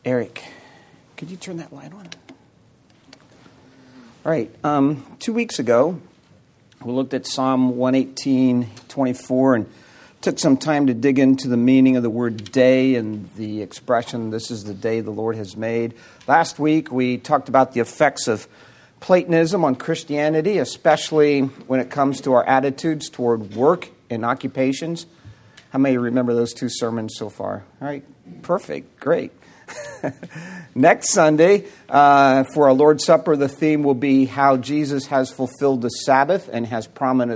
Eric, could you turn that light on? All right. 2 weeks ago, we looked at Psalm 118:24 and took some time to dig into the meaning of the word day and the expression, this is the day the Lord has made. Last week, we talked about the effects of Platonism on Christianity, especially when it comes to our attitudes toward work and occupations. How many remember those two sermons so far? All right, perfect, great. Next Sunday, for our Lord's Supper, the theme will be how Jesus has fulfilled the Sabbath and has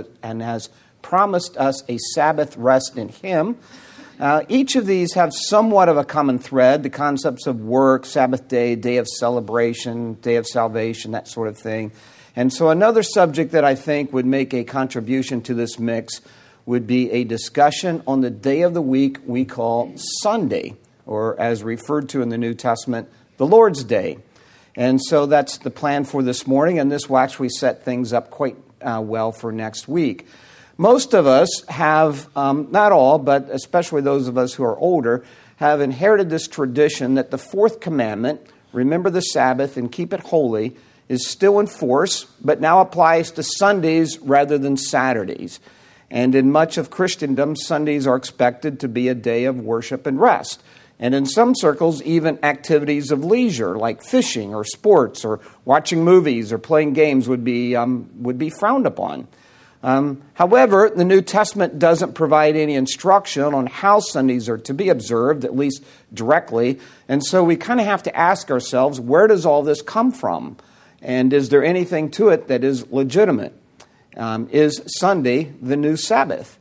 promised us a Sabbath rest in Him. Each of these have somewhat of a common thread, the concepts of work, Sabbath day, day of celebration, day of salvation, that sort of thing. And so another subject that I think would make a contribution to this mix would be a discussion on the day of the week we call Sunday, or as referred to in the New Testament, the Lord's Day. And so that's the plan for this morning, and this will actually set things up quite well for next week. Most of us have, not all, but especially those of us who are older, have inherited this tradition that the fourth commandment, remember the Sabbath and keep it holy, is still in force, but now applies to Sundays rather than Saturdays. And in much of Christendom, Sundays are expected to be a day of worship and rest. And in some circles, even activities of leisure, like fishing or sports or watching movies or playing games would be frowned upon. However, the New Testament doesn't provide any instruction on how Sundays are to be observed, at least directly. And so we kind of have to ask ourselves, where does all this come from? And is there anything to it that is legitimate? Is Sunday the new Sabbath?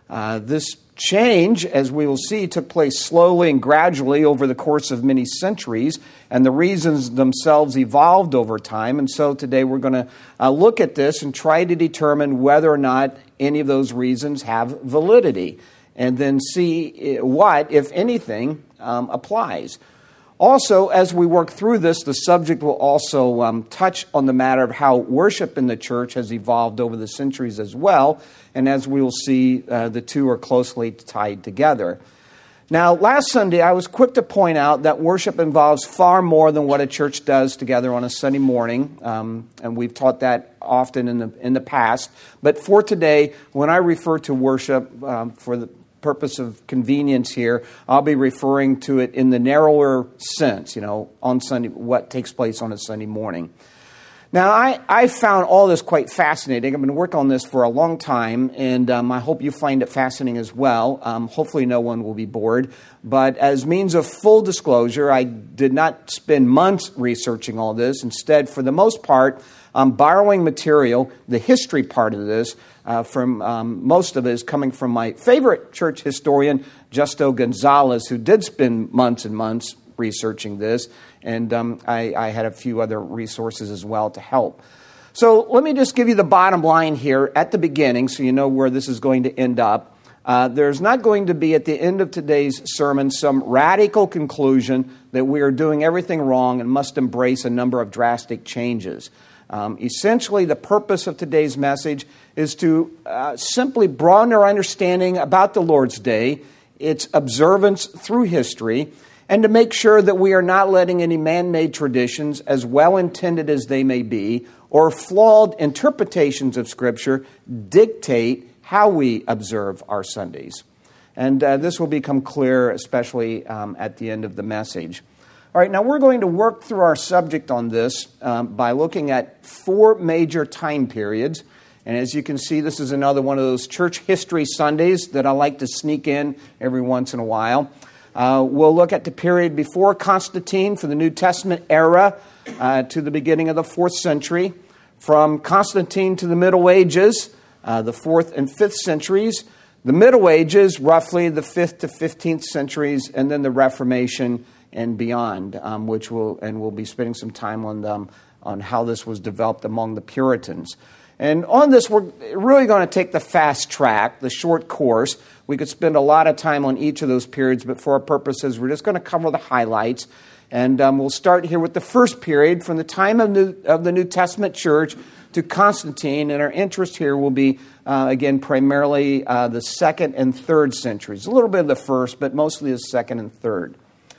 This change, as we will see, took place slowly and gradually over the course of many centuries, and the reasons themselves evolved over time. And so today we're going to look at this and try to determine whether or not any of those reasons have validity, and then see what, if anything, applies. Also, as we work through this, the subject will also touch on the matter of how worship in the church has evolved over the centuries as well. And as we will see, the two are closely tied together. Now, last Sunday, I was quick to point out that worship involves far more than what a church does together on a Sunday morning. And we've taught that often in the past. But for today, when I refer to worship for the purpose of convenience here, I'll be referring to it in the narrower sense, on Sunday, what takes place on a Sunday morning. Now, I found all this quite fascinating. I've been working on this for a long time, and I hope you find it fascinating as well. Hopefully no one will be bored. But as means of full disclosure, I did not spend months researching all this. Instead, for the most part, I'm borrowing material, the history part of this, from most of it is coming from my favorite church historian, Justo Gonzalez, who did spend months and months researching this, and I had a few other resources as well to help. So let me just give you the bottom line here at the beginning so you know where this is going to end up. There's not going to be at the end of today's sermon some radical conclusion that we are doing everything wrong and must embrace a number of drastic changes. Essentially, the purpose of today's message is to simply broaden our understanding about the Lord's Day, its observance through history, and to make sure that we are not letting any man-made traditions, as well-intended as they may be, or flawed interpretations of Scripture dictate how we observe our Sundays. And this will become clear, especially at the end of the message. All right, now we're going to work through our subject on this by looking at 4 major time periods. And as you can see, this is another one of those church history Sundays that I like to sneak in every once in a while. We'll look at the period before Constantine for the New Testament era to the beginning of the 4th century. From Constantine to the Middle Ages, the 4th and 5th centuries. The Middle Ages, roughly the 5th to 15th centuries, and then the Reformation and beyond, we'll be spending some time on how this was developed among the Puritans. And on this, we're really going to take the fast track, the short course. We could spend a lot of time on each of those periods, but for our purposes, we're just going to cover the highlights. And we'll start here with the first period, from the time of the New Testament church to Constantine. And our interest here will be, again, primarily the 2nd and 3rd centuries. A little bit of the 1st, but mostly the 2nd and 3rd.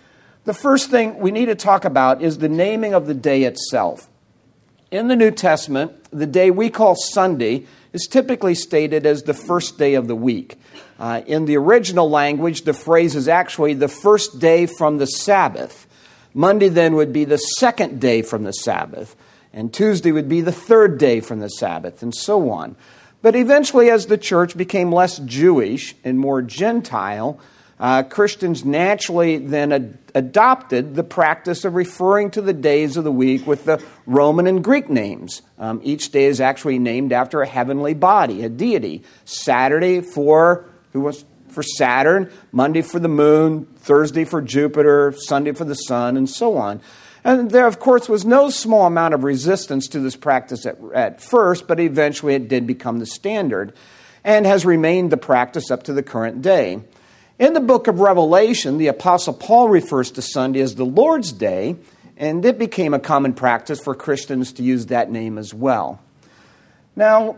The first thing we need to talk about is the naming of the day itself. In the New Testament, the day we call Sunday is typically stated as the first day of the week. In the original language, the phrase is actually the first day from the Sabbath. Monday then would be the second day from the Sabbath, and Tuesday would be the third day from the Sabbath, and so on. But eventually, as the church became less Jewish and more Gentile, Christians naturally then adopted the practice of referring to the days of the week with the Roman and Greek names. Each day is actually named after a heavenly body, a deity. Saturday for Saturn, Monday for the moon, Thursday for Jupiter, Sunday for the sun, and so on. And there, of course, was no small amount of resistance to this practice at first, but eventually it did become the standard and has remained the practice up to the current day. In the book of Revelation, the Apostle Paul refers to Sunday as the Lord's Day, and it became a common practice for Christians to use that name as well. Now,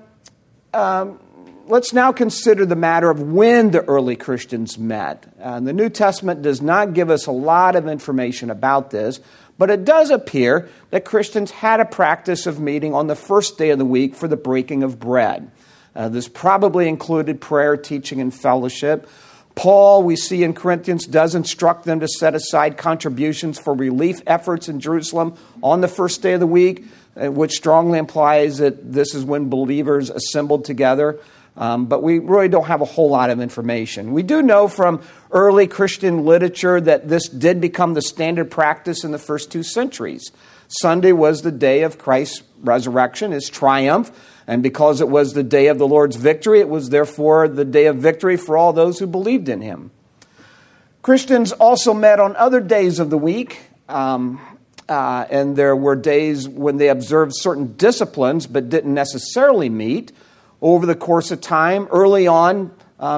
let's now consider the matter of when the early Christians met. The New Testament does not give us a lot of information about this, but it does appear that Christians had a practice of meeting on the first day of the week for the breaking of bread. This probably included prayer, teaching, and fellowship. Paul, we see in Corinthians, does instruct them to set aside contributions for relief efforts in Jerusalem on the first day of the week, which strongly implies that this is when believers assembled together. But we really don't have a whole lot of information. We do know from early Christian literature that this did become the standard practice in the first 2 centuries. Sunday was the day of Christ's resurrection, his triumph, and because it was the day of the Lord's victory, it was therefore the day of victory for all those who believed in him. Christians also met on other days of the week, and there were days when they observed certain disciplines but didn't necessarily meet. Over the course of time, early on,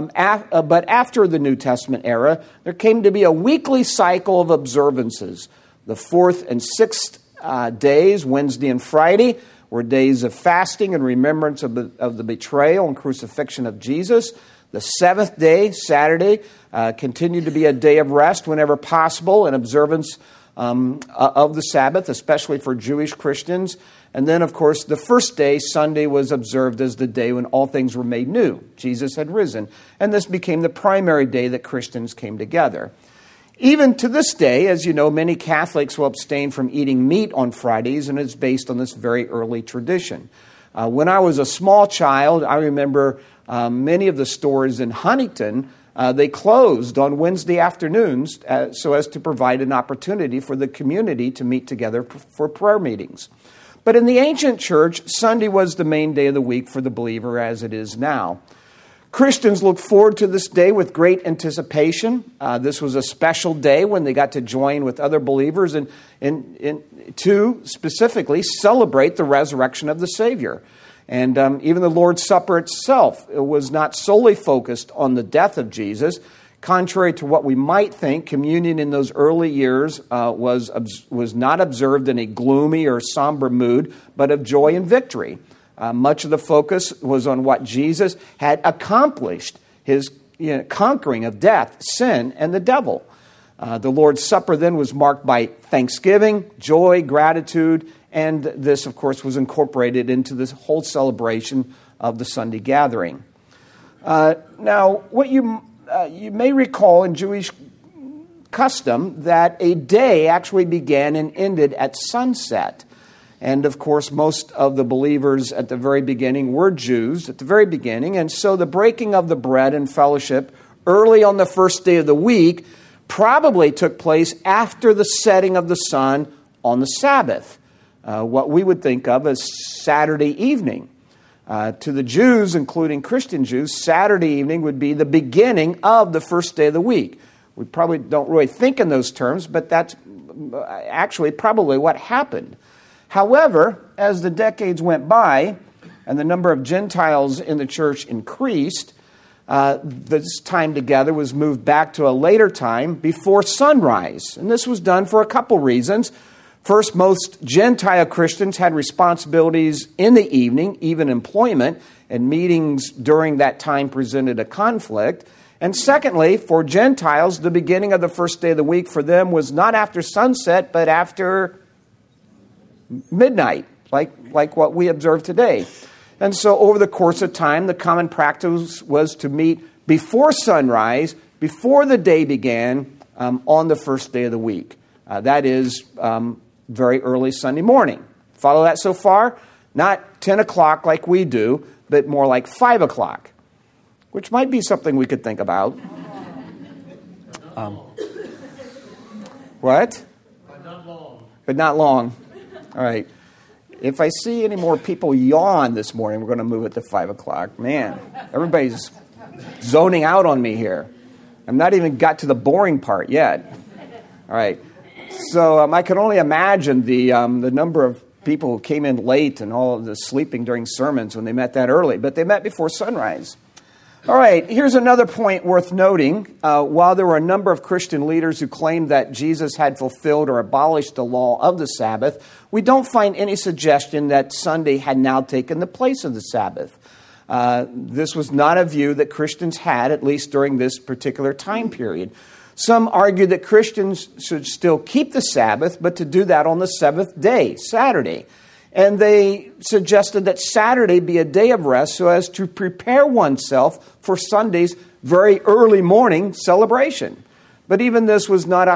but after the New Testament era, there came to be a weekly cycle of observances. The 4th and 6th days, Wednesday and Friday, were days of fasting and remembrance of the betrayal and crucifixion of Jesus. The 7th day, Saturday, continued to be a day of rest whenever possible, and observance of the Sabbath, especially for Jewish Christians. And then, of course, the first day, Sunday, was observed as the day when all things were made new. Jesus had risen. And this became the primary day that Christians came together. Even to this day, as you know, many Catholics will abstain from eating meat on Fridays, and it's based on this very early tradition. When I was a small child, I remember many of the stores in Huntington, they closed on Wednesday afternoons so as to provide an opportunity for the community to meet together for prayer meetings. But in the ancient church, Sunday was the main day of the week for the believer, as it is now. Christians look forward to this day with great anticipation. This was a special day when they got to join with other believers and to specifically celebrate the resurrection of the Savior. And even the Lord's Supper itself was not solely focused on the death of Jesus. Contrary to what we might think, communion in those early years was not observed in a gloomy or somber mood, but of joy and victory. Much of the focus was on what Jesus had accomplished, his conquering of death, sin, and the devil. The Lord's Supper then was marked by thanksgiving, joy, gratitude, and this, of course, was incorporated into this whole celebration of the Sunday gathering. Now, what you may recall in Jewish custom that a day actually began and ended at sunset. And, of course, most of the believers at the very beginning were Jews at the very beginning. And so the breaking of the bread and fellowship early on the first day of the week probably took place after the setting of the sun on the Sabbath, what we would think of as Saturday evening. To the Jews, including Christian Jews, Saturday evening would be the beginning of the first day of the week. We probably don't really think in those terms, but that's actually probably what happened. However, as the decades went by and the number of Gentiles in the church increased, this time together was moved back to a later time before sunrise. And this was done for a couple reasons. First, most Gentile Christians had responsibilities in the evening, even employment, and meetings during that time presented a conflict. And secondly, for Gentiles, the beginning of the first day of the week for them was not after sunset, but after midnight, like what we observe today. And so over the course of time, the common practice was to meet before sunrise, before the day began, on the first day of the week. That is very early Sunday morning. Follow that so far? Not 10 o'clock like we do, but more like 5 o'clock, which might be something we could think about. What? But not long. But not long. All right. If I see any more people yawn this morning, we're going to move it to 5 o'clock. Man, everybody's zoning out on me here. I've not even got to the boring part yet. All right. So I can only imagine the number of people who came in late and all of the sleeping during sermons when they met that early. But they met before sunrise. All right, here's another point worth noting. While there were a number of Christian leaders who claimed that Jesus had fulfilled or abolished the law of the Sabbath, we don't find any suggestion that Sunday had now taken the place of the Sabbath. This was not a view that Christians had, at least during this particular time period. Some argued that Christians should still keep the Sabbath, but to do that on the seventh day, Saturday. And they suggested that Saturday be a day of rest so as to prepare oneself for Sunday's very early morning celebration. But even this was not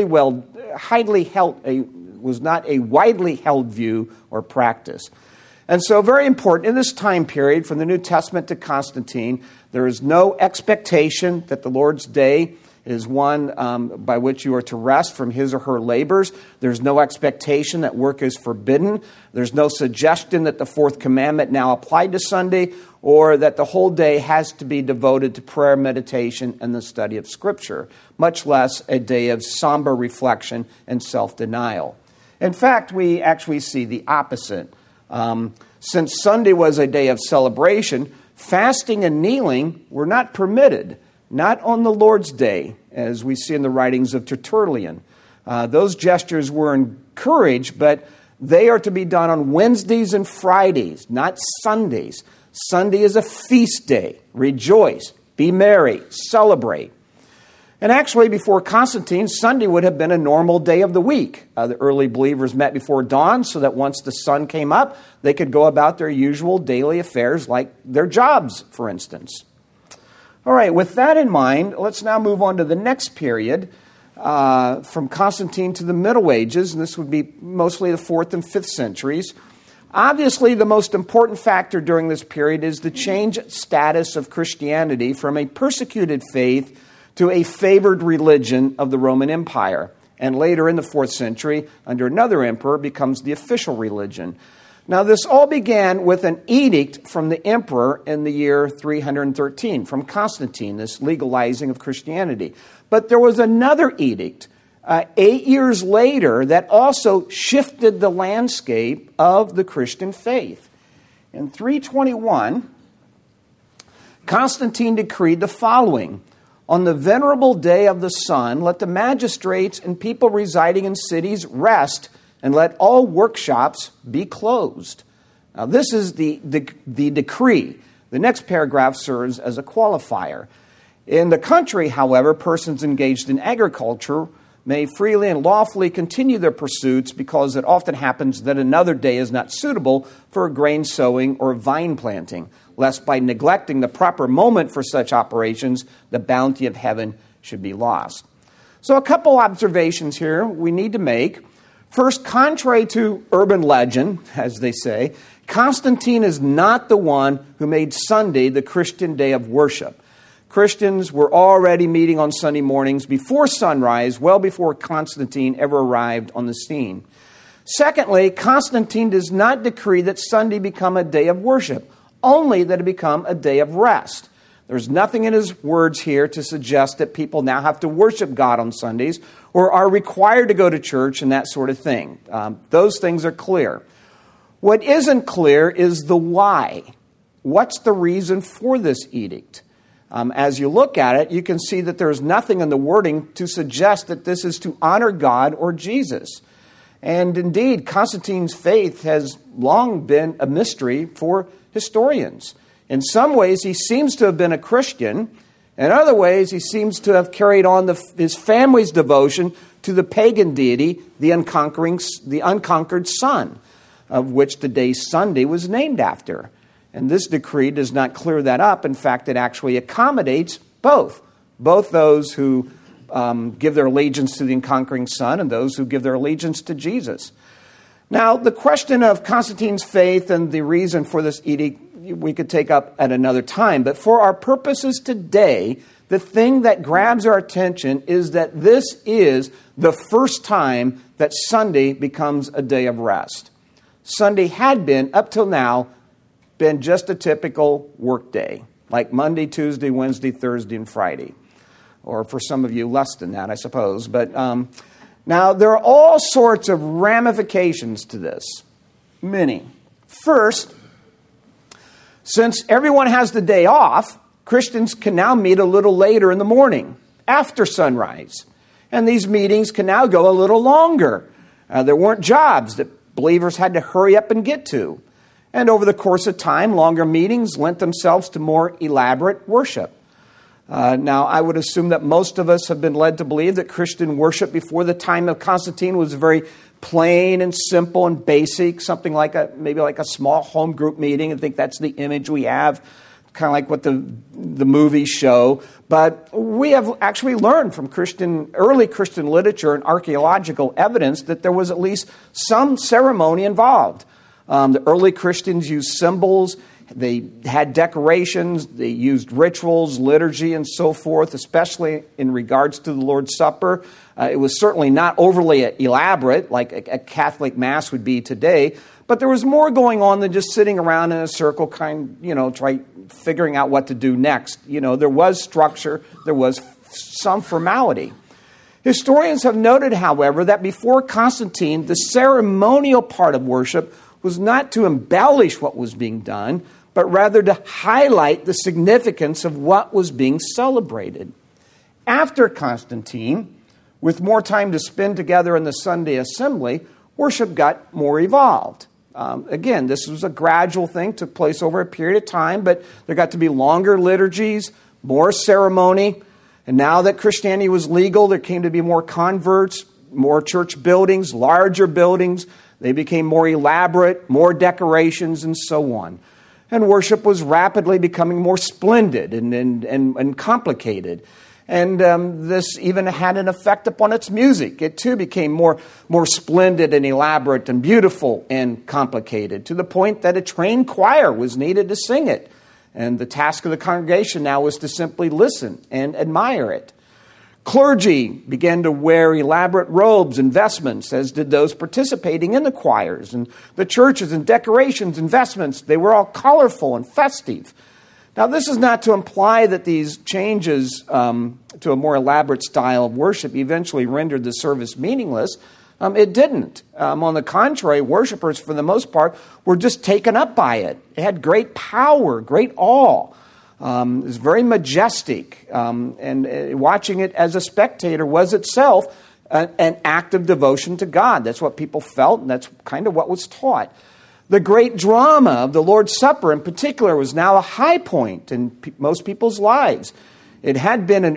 was not a widely held view or practice. And so very important, in this time period, from the New Testament to Constantine, there is no expectation that the Lord's Day is one by which you are to rest from his or her labors. There's no expectation that work is forbidden. There's no suggestion that the fourth commandment now applied to Sunday, or that the whole day has to be devoted to prayer, meditation, and the study of Scripture, much less a day of somber reflection and self-denial. In fact, we actually see the opposite. Since Sunday was a day of celebration, fasting and kneeling were not permitted. Not on the Lord's Day, as we see in the writings of Tertullian. Those gestures were encouraged, but they are to be done on Wednesdays and Fridays, not Sundays. Sunday is a feast day. Rejoice, be merry, celebrate. And actually, before Constantine, Sunday would have been a normal day of the week. The early believers met before dawn so that once the sun came up, they could go about their usual daily affairs like their jobs, for instance. All right, with that in mind, let's now move on to the next period, from Constantine to the Middle Ages, and this would be mostly the 4th and 5th centuries. Obviously, the most important factor during this period is the changed status of Christianity from a persecuted faith to a favored religion of the Roman Empire, and later in the 4th century, under another emperor, becomes the official religion. Now, this all began with an edict from the emperor in the year 313, from Constantine, this legalizing of Christianity. But there was another edict 8 years later that also shifted the landscape of the Christian faith. In 321, Constantine decreed the following: on the venerable day of the sun, let the magistrates and people residing in cities rest, and let all workshops be closed. Now, this is the decree. The next paragraph serves as a qualifier. In the country, however, persons engaged in agriculture may freely and lawfully continue their pursuits, because it often happens that another day is not suitable for grain sowing or vine planting, lest by neglecting the proper moment for such operations, the bounty of heaven should be lost. So a couple observations here we need to make. First, contrary to urban legend, as they say, Constantine is not the one who made Sunday the Christian day of worship. Christians were already meeting on Sunday mornings before sunrise, well before Constantine ever arrived on the scene. Secondly, Constantine does not decree that Sunday become a day of worship, only that it become a day of rest. There's nothing in his words here to suggest that people now have to worship God on Sundays or are required to go to church and that sort of thing. Those things are clear. What isn't clear is the why. What's the reason for this edict? As you look at it, you can see that there's nothing in the wording to suggest that this is to honor God or Jesus. And indeed, Constantine's faith has long been a mystery for historians. In some ways, he seems to have been a Christian. In other ways, he seems to have carried on his family's devotion to the pagan deity, the unconquered sun, of which the day Sunday was named after. And this decree does not clear that up. In fact, it actually accommodates both those who give their allegiance to the conquering sun and those who give their allegiance to Jesus. Now, the question of Constantine's faith and the reason for this edict we could take up at another time. But for our purposes today, the thing that grabs our attention is that this is the first time that Sunday becomes a day of rest. Sunday had been, up till now, been just a typical work day, like Monday, Tuesday, Wednesday, Thursday, and Friday. Or for some of you, less than that, I suppose. But now, there are all sorts of ramifications to this. Many. First, since everyone has the day off, Christians can now meet a little later in the morning, after sunrise. And these meetings can now go a little longer. There weren't jobs that believers had to hurry up and get to. And over the course of time, longer meetings lent themselves to more elaborate worship. Now, I would assume that most of us have been led to believe that Christian worship before the time of Constantine was very plain and simple and basic, something like maybe like a small home group meeting. I think that's the image we have, kind of like what the movies show. But we have actually learned from early Christian literature and archaeological evidence that there was at least some ceremony involved. The early Christians used symbols. They had decorations, they used rituals, liturgy, and so forth, especially in regards to the Lord's Supper. It was certainly not overly elaborate like a Catholic Mass would be today, but there was more going on than just sitting around in a circle, figuring out what to do next. There was structure, there was some formality. Historians have noted, however, that before Constantine, the ceremonial part of worship was not to embellish what was being done, but rather to highlight the significance of what was being celebrated. After Constantine, with more time to spend together in the Sunday assembly, worship got more evolved. Again, this was a gradual thing, took place over a period of time, but there got to be longer liturgies, more ceremony, and now that Christianity was legal, there came to be more converts, more church buildings, larger buildings. They became more elaborate, more decorations, and so on. And worship was rapidly becoming more splendid and complicated. And this even had an effect upon its music. It too became more splendid and elaborate and beautiful and complicated, to the point that a trained choir was needed to sing it. And the task of the congregation now was to simply listen and admire it. Clergy began to wear elaborate robes and vestments, as did those participating in the choirs. And the churches and decorations and vestments, they were all colorful and festive. Now, this is not to imply that these changes to a more elaborate style of worship eventually rendered the service meaningless. It didn't. On the contrary, worshipers, for the most part, were just taken up by it. It had great power, great awe. It was very majestic, and watching it as a spectator was itself an act of devotion to God. That's what people felt, and that's kind of what was taught. The great drama of the Lord's Supper, in particular, was now a high point in most people's lives. It had been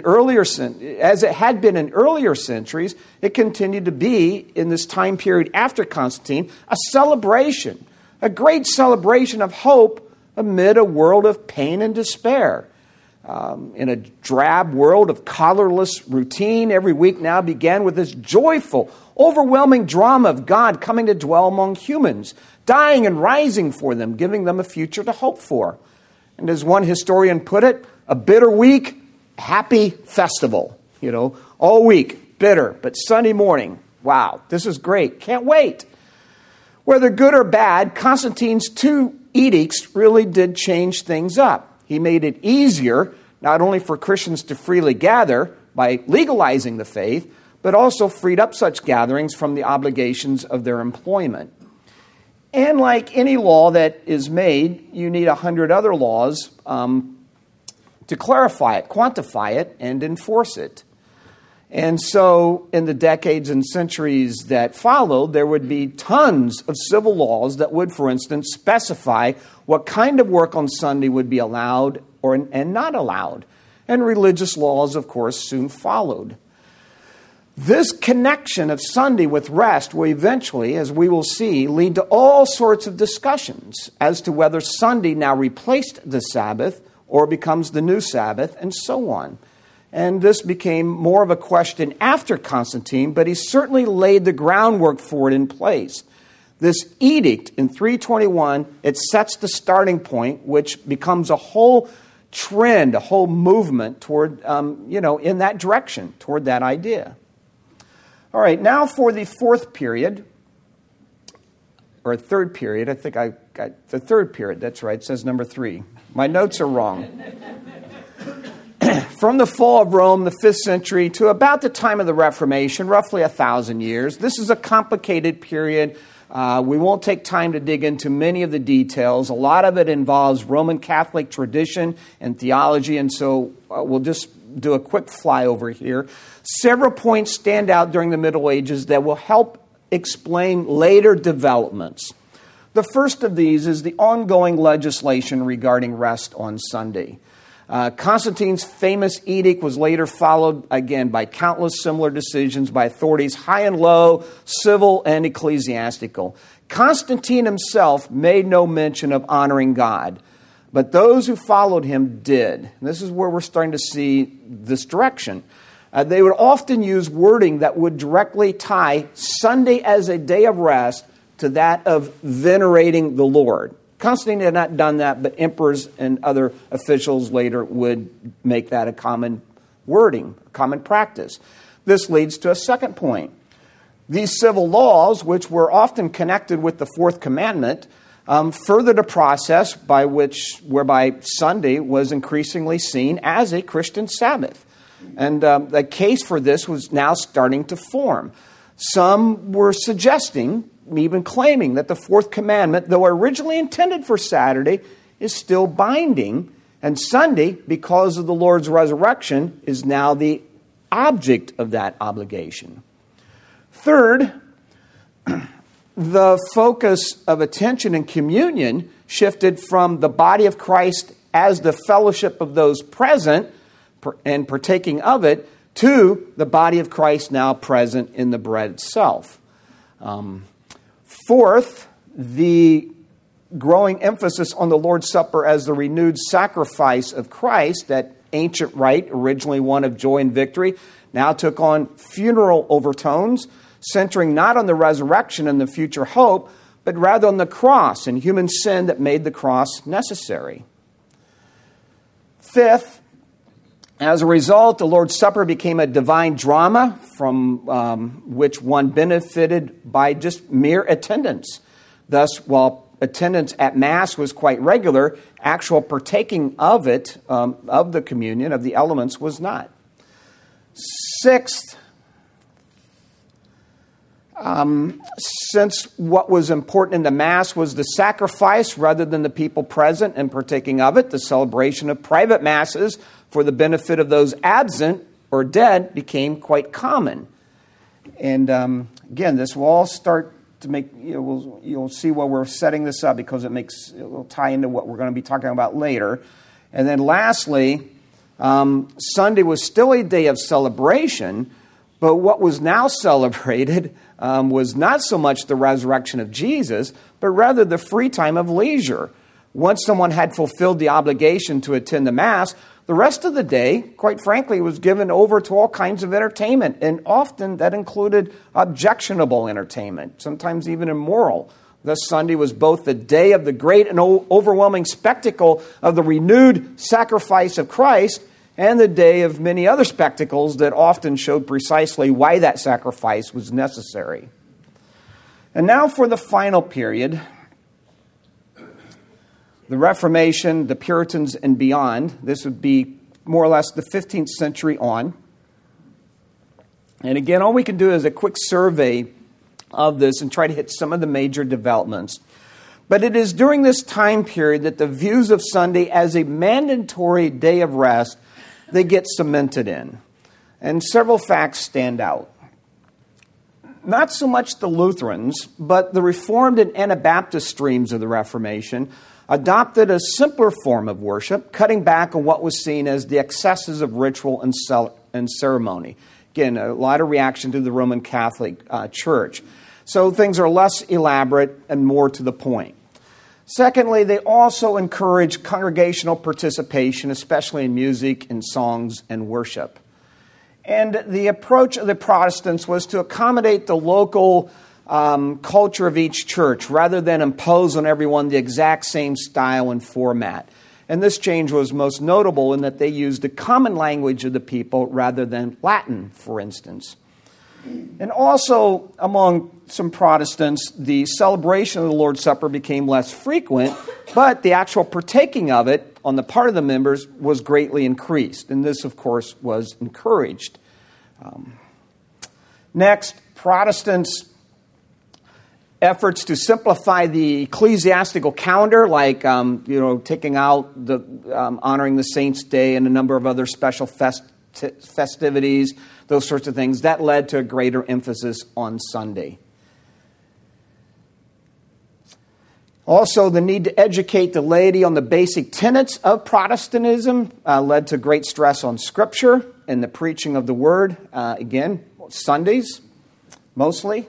as it had been in earlier centuries, it continued to be, in this time period after Constantine, a celebration, a great celebration of hope amid a world of pain and despair. In a drab world of colorless routine, every week now began with this joyful, overwhelming drama of God coming to dwell among humans, dying and rising for them, giving them a future to hope for. And as one historian put it, a bitter week, happy festival. All week, bitter, but Sunday morning, wow, this is great, can't wait. Whether good or bad, Constantine's two edicts really did change things up. He made it easier, not only for Christians to freely gather by legalizing the faith, but also freed up such gatherings from the obligations of their employment. And like any law that is made, you need 100 other laws to clarify it, quantify it, and enforce it. And so in the decades and centuries that followed, there would be tons of civil laws that would, for instance, specify what kind of work on Sunday would be allowed and not allowed. and religious laws, of course, soon followed. This connection of Sunday with rest will eventually, as we will see, lead to all sorts of discussions as to whether Sunday now replaced the Sabbath or becomes the new Sabbath, and so on. And this became more of a question after Constantine, but he certainly laid the groundwork for it in place. This edict in 321, it sets the starting point, which becomes a whole trend, a whole movement toward, in that direction, toward that idea. All right, now for the fourth period, or third period. I think I got the third period. That's right. It says number 3. My notes are wrong. From the fall of Rome, the 5th century, to about the time of the Reformation, roughly 1,000 years. This is a complicated period. We won't take time to dig into many of the details. A lot of it involves Roman Catholic tradition and theology, and so we'll just do a quick flyover here. Several points stand out during the Middle Ages that will help explain later developments. The first of these is the ongoing legislation regarding rest on Sunday. Constantine's famous edict was later followed, again, by countless similar decisions by authorities, high and low, civil and ecclesiastical. Constantine himself made no mention of honoring God, but those who followed him did. And this is where we're starting to see this direction. They would often use wording that would directly tie Sunday as a day of rest to that of venerating the Lord. Constantine had not done that, but emperors and other officials later would make that a common wording, a common practice. This leads to a second point. These civil laws, which were often connected with the fourth commandment, furthered a process whereby Sunday was increasingly seen as a Christian Sabbath. And the case for this was now starting to form. Some were suggesting, even claiming, that the fourth commandment, though originally intended for Saturday, is still binding, and Sunday, because of the Lord's resurrection, is now the object of that obligation. Third, the focus of attention and communion shifted from the body of Christ as the fellowship of those present and partaking of it to the body of Christ now present in the bread itself. Fourth, the growing emphasis on the Lord's Supper as the renewed sacrifice of Christ, that ancient rite, originally one of joy and victory, now took on funeral overtones, centering not on the resurrection and the future hope, but rather on the cross and human sin that made the cross necessary. Fifth, as a result, the Lord's Supper became a divine drama from which one benefited by just mere attendance. Thus, while attendance at Mass was quite regular, actual partaking of it, of the communion, of the elements, was not. Sixth, since what was important in the Mass was the sacrifice rather than the people present and partaking of it, the celebration of private Masses for the benefit of those absent or dead became quite common. And again, this will all start to make, you'll see why we're setting this up, because it will tie into what we're going to be talking about later. And then lastly, Sunday was still a day of celebration, but what was now celebrated was not so much the resurrection of Jesus, but rather the free time of leisure. Once someone had fulfilled the obligation to attend the Mass, the rest of the day, quite frankly, was given over to all kinds of entertainment, and often that included objectionable entertainment, sometimes even immoral. Thus, Sunday was both the day of the great and overwhelming spectacle of the renewed sacrifice of Christ, and the day of many other spectacles that often showed precisely why that sacrifice was necessary. And now for the final period, the Reformation, the Puritans, and beyond. This would be more or less the 15th century on. And again, all we can do is a quick survey of this and try to hit some of the major developments. But it is during this time period that the views of Sunday as a mandatory day of rest, they get cemented in. And several facts stand out. Not so much the Lutherans, but the Reformed and Anabaptist streams of the Reformation adopted a simpler form of worship, cutting back on what was seen as the excesses of ritual and ceremony. Again, a lot of reaction to the Roman Catholic Church. So things are less elaborate and more to the point. Secondly, they also encourage congregational participation, especially in music and songs and worship. And the approach of the Protestants was to accommodate the local culture of each church rather than impose on everyone the exact same style and format. And this change was most notable in that they used the common language of the people rather than Latin, for instance. And also, among some Protestants, the celebration of the Lord's Supper became less frequent, but the actual partaking of it on the part of the members was greatly increased. And this, of course, was encouraged. Next, Protestants' efforts to simplify the ecclesiastical calendar, like taking out the honoring the Saints' Day and a number of other special festivities, those sorts of things, that led to a greater emphasis on Sunday. Also, the need to educate the laity on the basic tenets of Protestantism led to great stress on Scripture and the preaching of the Word. Again, Sundays, mostly.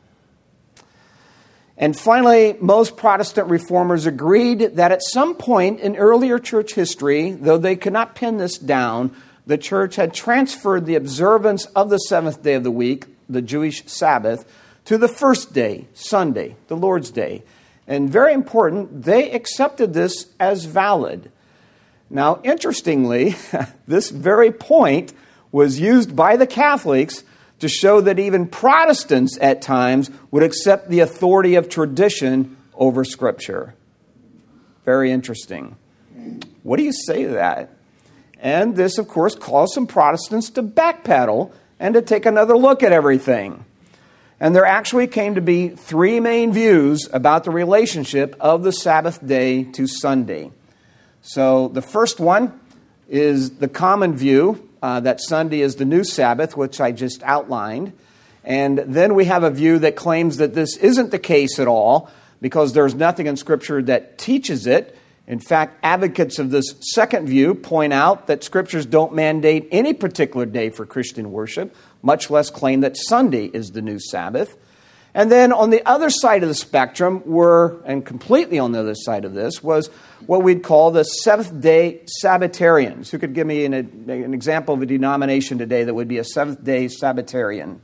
And finally, most Protestant reformers agreed that at some point in earlier church history, though they could not pin this down, the church had transferred the observance of the seventh day of the week, the Jewish Sabbath, to the first day, Sunday, the Lord's Day. And very important, they accepted this as valid. Now, interestingly, this very point was used by the Catholics to show that even Protestants at times would accept the authority of tradition over Scripture. Very interesting. What do you say to that? And this, of course, caused some Protestants to backpedal and to take another look at everything. And there actually came to be three main views about the relationship of the Sabbath day to Sunday. So the first one is the common view that Sunday is the new Sabbath, which I just outlined. And then we have a view that claims that this isn't the case at all because there's nothing in Scripture that teaches it. In fact, advocates of this second view point out that Scriptures don't mandate any particular day for Christian worship, much less claim that Sunday is the new Sabbath. And then on the other side of the spectrum and completely on the other side of this, was what we'd call the Seventh-day Sabbatarians. Who could give me an example of a denomination today that would be a Seventh-day Sabbatarian?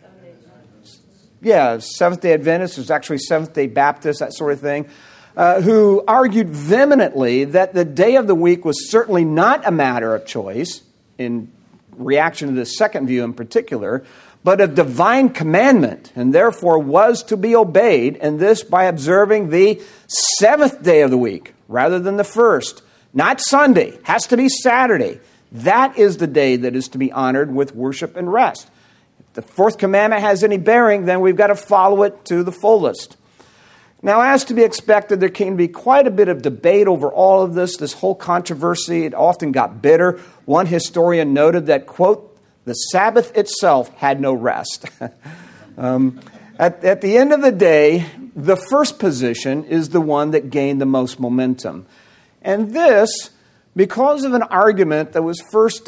Yeah, Seventh-day Adventists. There's actually Seventh-day Baptists, that sort of thing. Who argued vehemently that the day of the week was certainly not a matter of choice, in reaction to the second view in particular, but a divine commandment, and therefore was to be obeyed, and this by observing the seventh day of the week, rather than the first. Not Sunday, has to be Saturday. That is the day that is to be honored with worship and rest. If the fourth commandment has any bearing, then we've got to follow it to the fullest. Now, as to be expected, there came to be quite a bit of debate over all of this whole controversy. It often got bitter. One historian noted that, quote, the Sabbath itself had no rest. At the end of the day, the first position is the one that gained the most momentum. And this, because of an argument that was first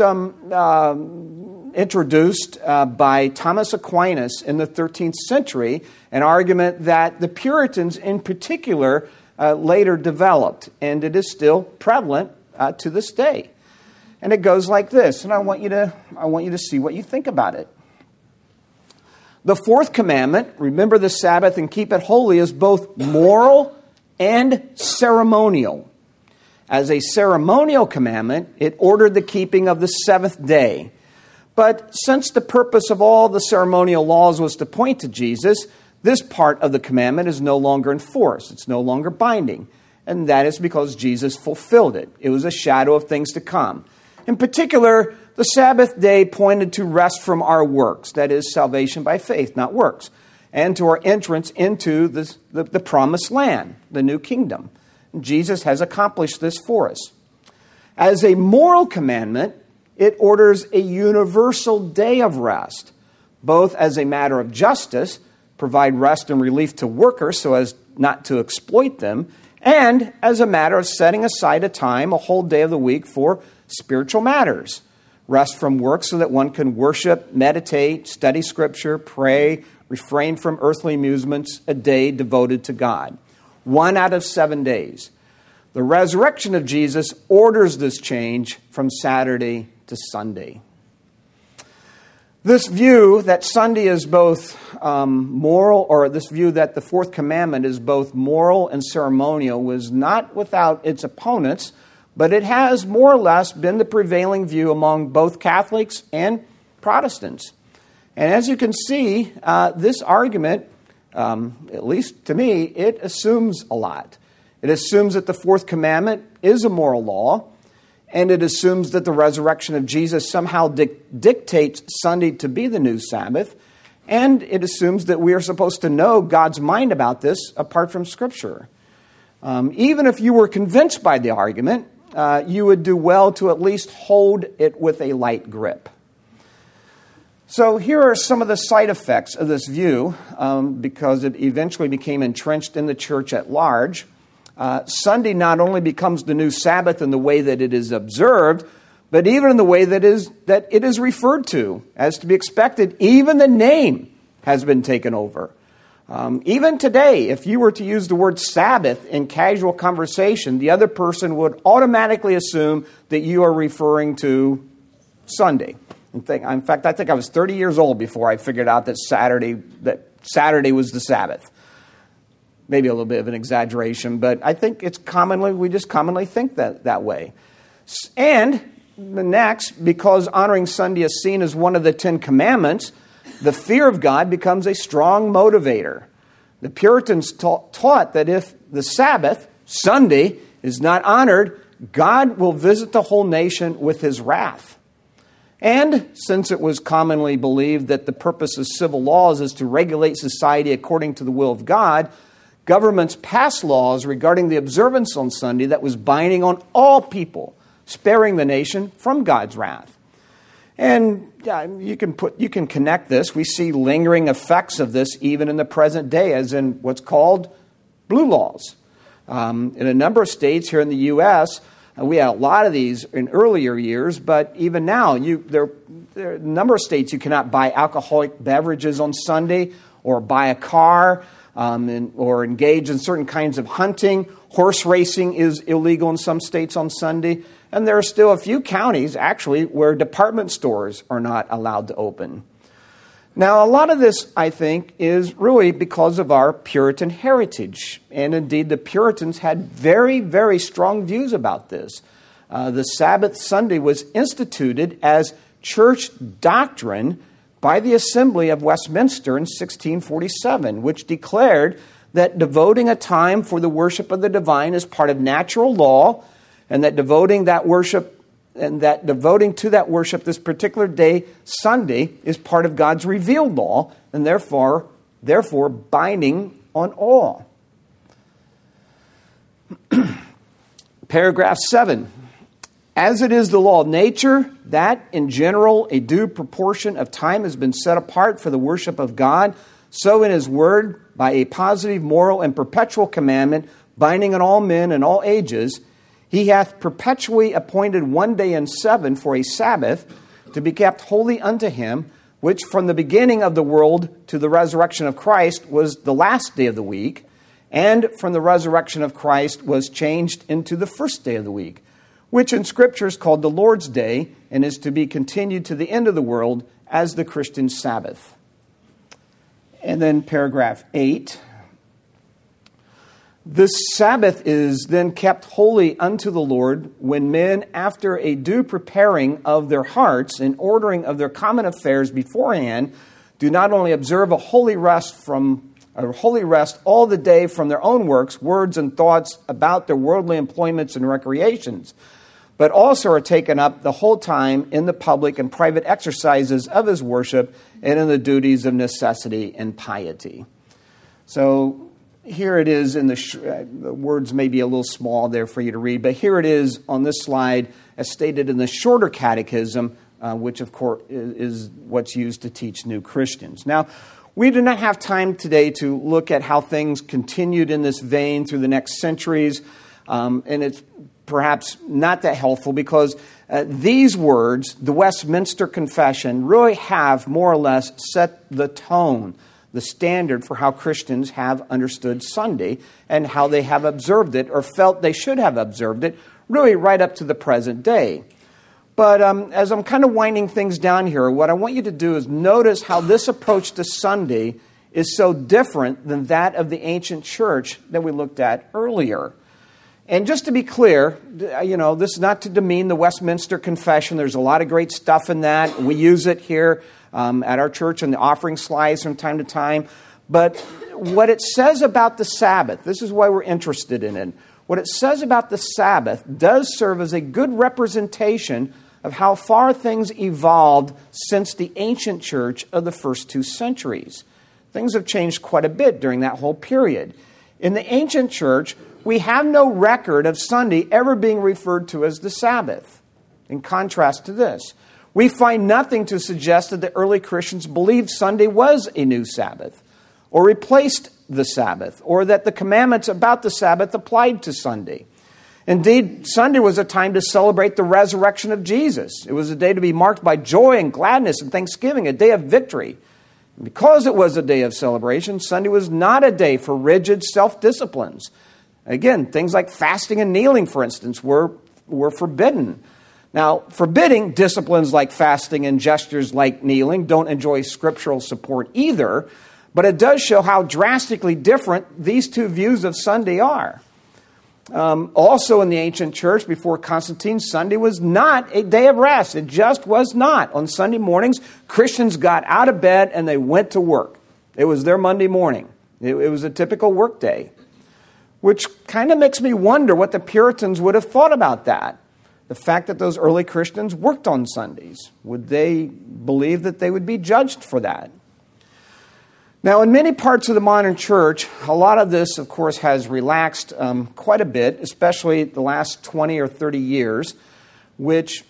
introduced by Thomas Aquinas in the 13th century, an argument that the Puritans in particular later developed, and it is still prevalent to this day. And it goes like this, and I want you to see what you think about it. The fourth commandment, remember the Sabbath and keep it holy, is both moral and ceremonial. As a ceremonial commandment, it ordered the keeping of the seventh day. But since the purpose of all the ceremonial laws was to point to Jesus, this part of the commandment is no longer in force. It's no longer binding. And that is because Jesus fulfilled it. It was a shadow of things to come. In particular, the Sabbath day pointed to rest from our works, that is, salvation by faith, not works, and to our entrance into the promised land, the new kingdom. Jesus has accomplished this for us. As a moral commandment, it orders a universal day of rest, both as a matter of justice, provide rest and relief to workers so as not to exploit them, and as a matter of setting aside a whole day of the week for spiritual matters. Rest from work so that one can worship, meditate, study Scripture, pray, refrain from earthly amusements, a day devoted to God. 1 out of 7 days. The resurrection of Jesus orders this change from Saturday to Sunday. This view that Sunday is both moral, or this view that the fourth commandment is both moral and ceremonial, was not without its opponents, but it has more or less been the prevailing view among both Catholics and Protestants. And as you can see, this argument, at least to me, it assumes a lot. It assumes that the fourth commandment is a moral law, and it assumes that the resurrection of Jesus somehow dictates Sunday to be the new Sabbath, and it assumes that we are supposed to know God's mind about this apart from Scripture. Even if you were convinced by the argument, you would do well to at least hold it with a light grip. So here are some of the side effects of this view, because it eventually became entrenched in the church at large. Sunday not only becomes the new Sabbath in the way that it is observed, but even in the way that it is referred to. As to be expected, even the name has been taken over. Even today, if you were to use the word Sabbath in casual conversation, the other person would automatically assume that you are referring to Sunday. In fact, I think I was 30 years old before I figured out that Saturday was the Sabbath. Maybe a little bit of an exaggeration, but I think we just commonly think that way. And the next, because honoring Sunday is seen as one of the 10 commandments, the fear of God becomes a strong motivator. The Puritans taught that if the Sabbath, Sunday, is not honored, God will visit the whole nation with his wrath. And since it was commonly believed that the purpose of civil laws is to regulate society according to the will of God, governments passed laws regarding the observance on Sunday that was binding on all people, sparing the nation from God's wrath. And you can connect this. We see lingering effects of this even in the present day, as in what's called blue laws. In a number of states here in the U.S., we had a lot of these in earlier years, but even now, there are a number of states you cannot buy alcoholic beverages on Sunday, or buy a car, or engage in certain kinds of hunting. Horse racing is illegal in some states on Sunday. And there are still a few counties, actually, where department stores are not allowed to open. Now, a lot of this, I think, is really because of our Puritan heritage. And indeed, the Puritans had very, very strong views about this. The Sabbath Sunday was instituted as church doctrine by the Assembly of Westminster in 1647, which declared that devoting a time for the worship of the divine is part of natural law, and that devoting to that worship this particular day, Sunday, is part of God's revealed law, and therefore binding on all. Paragraph 7. As it is the law of nature, that in general a due proportion of time has been set apart for the worship of God, so in his word, by a positive, moral, and perpetual commandment, binding on all men in all ages, he hath perpetually appointed one day in 7 for a Sabbath, to be kept holy unto him, which from the beginning of the world to the resurrection of Christ was the last day of the week, and from the resurrection of Christ was changed into the first day of the week, which in Scripture is called the Lord's Day, and is to be continued to the end of the world as the Christian Sabbath. And then paragraph 8. This Sabbath is then kept holy unto the Lord when men, after a due preparing of their hearts and ordering of their common affairs beforehand, do not only observe a holy rest all the day from their own works, words, and thoughts about their worldly employments and recreations, but also are taken up the whole time in the public and private exercises of his worship and in the duties of necessity and piety. So here it is in the words may be a little small there for you to read, but here it is on this slide as stated in the shorter catechism, which of course is what's used to teach new Christians. Now, We do not have time today to look at how things continued in this vein through the next centuries, and it's perhaps not that helpful because these words, the Westminster Confession, really have more or less set the tone, the standard for how Christians have understood Sunday and how they have observed it or felt they should have observed it, really right up to the present day. But as I'm kind of winding things down here, what I want you to do is notice how this approach to Sunday is so different than that of the ancient church that we looked at earlier. And just to be clear, this is not to demean the Westminster Confession. There's a lot of great stuff in that. We use it here at our church in the offering slides from time to time. But what it says about the Sabbath, this is why we're interested in it. What it says about the Sabbath does serve as a good representation of how far things evolved since the ancient church of the first 2 centuries. Things have changed quite a bit during that whole period. In the ancient church, we have no record of Sunday ever being referred to as the Sabbath. In contrast to this, we find nothing to suggest that the early Christians believed Sunday was a new Sabbath, or replaced the Sabbath, or that the commandments about the Sabbath applied to Sunday. Indeed, Sunday was a time to celebrate the resurrection of Jesus. It was a day to be marked by joy and gladness and thanksgiving, a day of victory. And because it was a day of celebration, Sunday was not a day for rigid self-disciplines. Again, things like fasting and kneeling, for instance, were forbidden. Now, forbidding disciplines like fasting and gestures like kneeling don't enjoy scriptural support either, but it does show how drastically different these two views of Sunday are. Also in the ancient church, before Constantine, Sunday was not a day of rest. It just was not. On Sunday mornings, Christians got out of bed and they went to work. It was their Monday morning. It was a typical work day, which kind of makes me wonder what the Puritans would have thought about that. The fact that those early Christians worked on Sundays. Would they believe that they would be judged for that? Now, in many parts of the modern church, a lot of this, of course, has relaxed quite a bit, especially the last 20 or 30 years, which,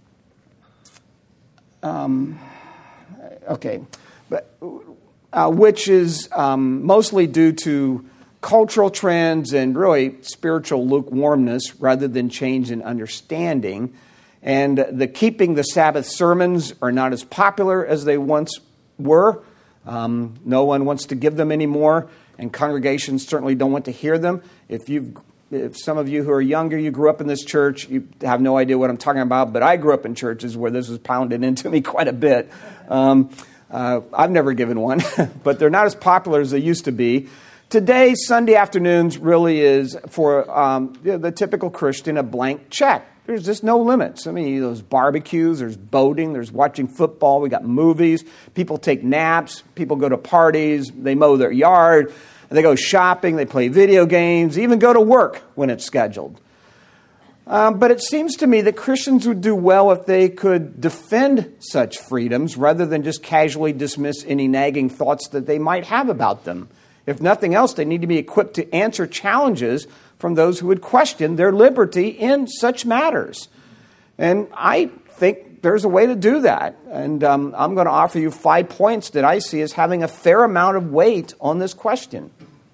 which is mostly due to cultural trends and really spiritual lukewarmness rather than change in understanding. And the keeping the Sabbath sermons are not as popular as they once were. No one wants to give them anymore, and congregations certainly don't want to hear them. If some of you who are younger, you grew up in this church, you have no idea what I'm talking about, but I grew up in churches where this was pounded into me quite a bit. I've never given one, but they're not as popular as they used to be. Today, Sunday afternoons really is, for the typical Christian, a blank check. There's just no limits. I mean, there's barbecues, there's boating, there's watching football, we got movies, people take naps, people go to parties, they mow their yard, they go shopping, they play video games, even go to work when it's scheduled. But it seems to me that Christians would do well if they could defend such freedoms rather than just casually dismiss any nagging thoughts that they might have about them. If nothing else, they need to be equipped to answer challenges from those who would question their liberty in such matters. And I think there's a way to do that. And I'm going to offer you 5 points that I see as having a fair amount of weight on this question.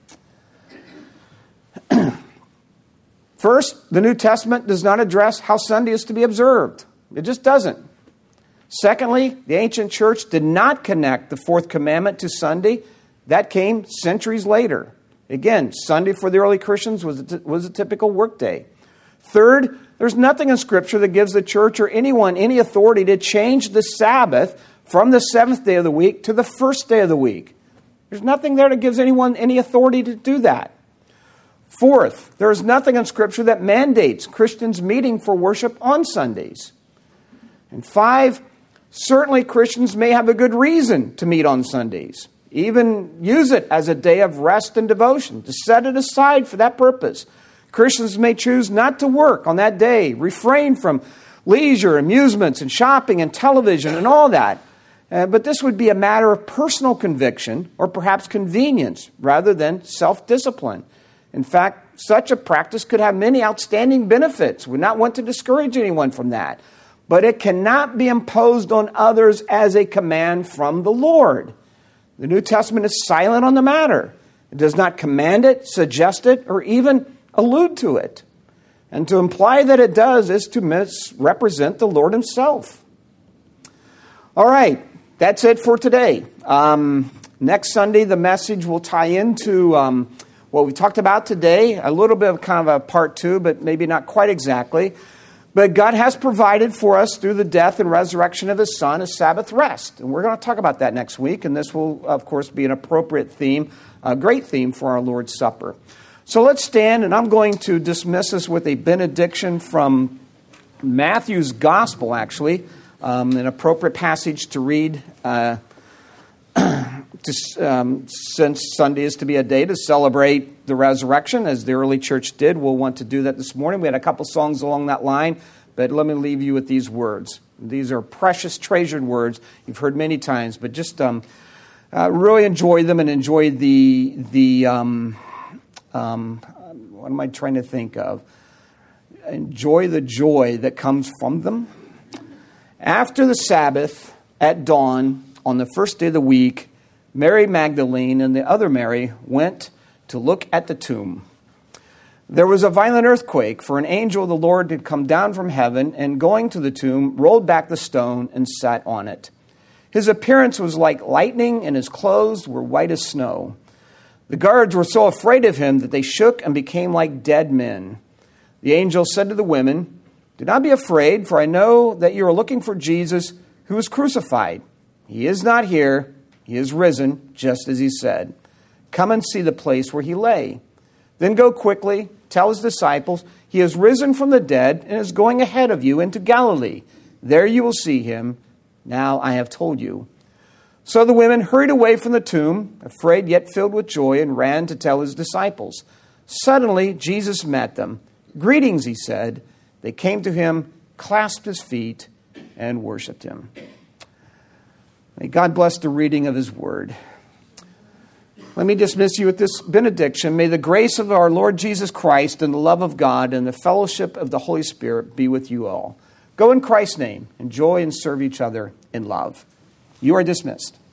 First, the New Testament does not address how Sunday is to be observed. It just doesn't. Secondly, the ancient church did not connect the fourth commandment to Sunday. That came centuries later. Again, Sunday for the early Christians was a typical work day. Third, there's nothing in Scripture that gives the church or anyone any authority to change the Sabbath from the seventh day of the week to the first day of the week. There's nothing there that gives anyone any authority to do that. Fourth, there is nothing in Scripture that mandates Christians meeting for worship on Sundays. And 5, certainly Christians may have a good reason to meet on Sundays. Even use it as a day of rest and devotion, to set it aside for that purpose. Christians may choose not to work on that day, refrain from leisure, amusements, and shopping and television and all that. But this would be a matter of personal conviction or perhaps convenience rather than self-discipline. In fact, such a practice could have many outstanding benefits. We would not want to discourage anyone from that. But it cannot be imposed on others as a command from the Lord. The New Testament is silent on the matter. It does not command it, suggest it, or even allude to it. And to imply that it does is to misrepresent the Lord himself. All right, that's it for today. Next Sunday, the message will tie into what we talked about today, a little bit of kind of a part two, but maybe not quite exactly. But God has provided for us through the death and resurrection of his Son a Sabbath rest. And we're going to talk about that next week. And this will, of course, be an appropriate theme, a great theme for our Lord's Supper. So let's stand, and I'm going to dismiss us with a benediction from Matthew's Gospel, actually, an appropriate passage to read since Sunday is to be a day to celebrate the resurrection, as the early church did. We'll want to do that this morning. We had a couple songs along that line, but let me leave you with these words. These are precious, treasured words you've heard many times, but just really enjoy them and enjoy what am I trying to think of? Enjoy the joy that comes from them. After the Sabbath, at dawn, on the first day of the week, Mary Magdalene and the other Mary went to look at the tomb. There was a violent earthquake, for an angel of the Lord had come down from heaven, and going to the tomb, rolled back the stone and sat on it. His appearance was like lightning, and his clothes were white as snow. The guards were so afraid of him that they shook and became like dead men. The angel said to the women, "Do not be afraid, for I know that you are looking for Jesus, who was crucified. He is not here. He is risen, just as he said. Come and see the place where he lay. Then go quickly, tell his disciples, he is risen from the dead and is going ahead of you into Galilee. There you will see him. Now I have told you." So the women hurried away from the tomb, afraid yet filled with joy, and ran to tell his disciples. Suddenly Jesus met them. "Greetings," he said. They came to him, clasped his feet, and worshipped him. May God bless the reading of his word. Let me dismiss you with this benediction. May the grace of our Lord Jesus Christ and the love of God and the fellowship of the Holy Spirit be with you all. Go in Christ's name. Enjoy and serve each other in love. You are dismissed.